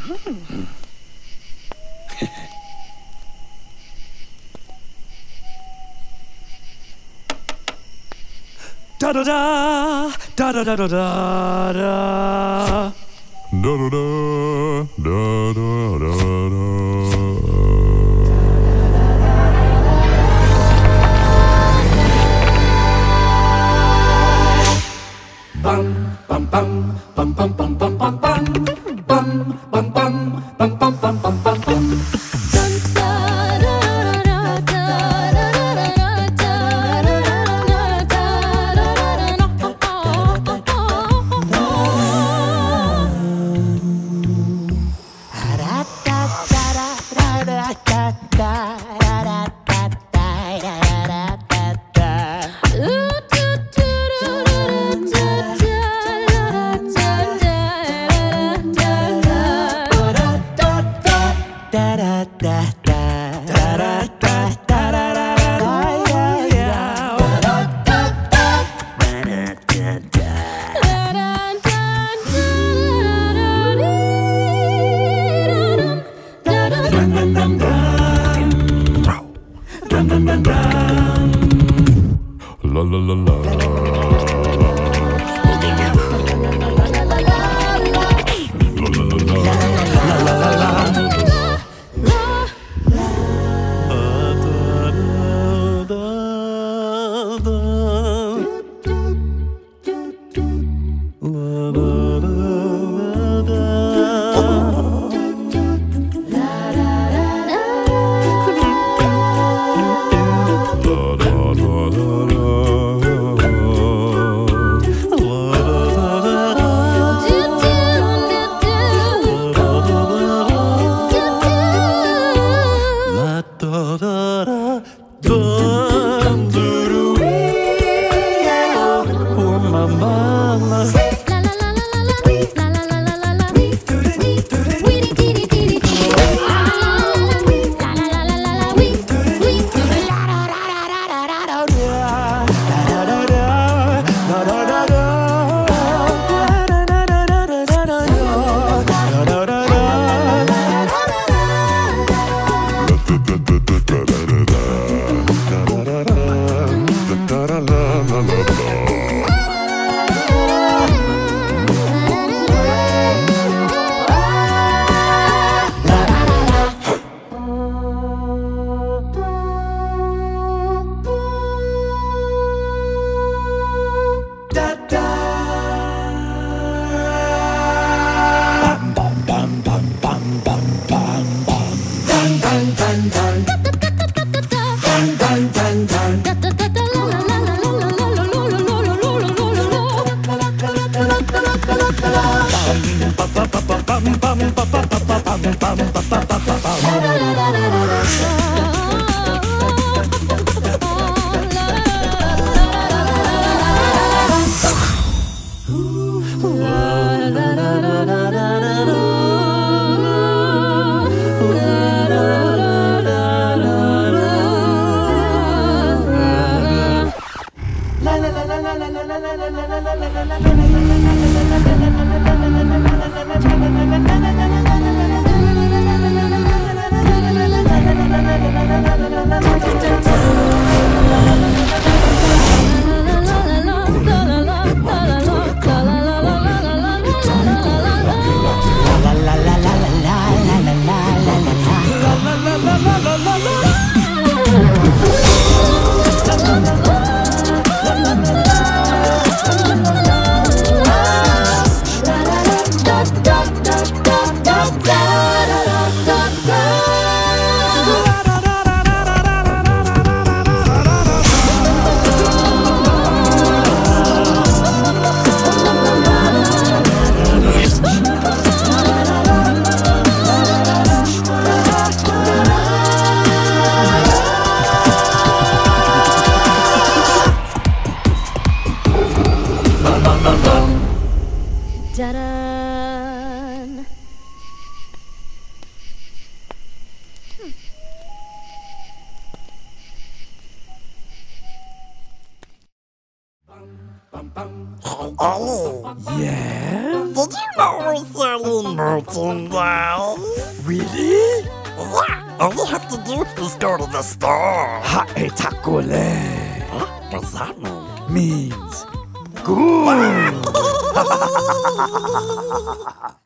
Da da da da da da da da da. Da da da da da da da. Bum bum bum bum bum bum bum bum bum bum bum bum bum bum bum bum bum. La la la la. Da-dun. Yeah. did you know we're selling merchandise? Really? Yeah, all you have to do is go to the store. Hae takole Huh? What's that mean? means good.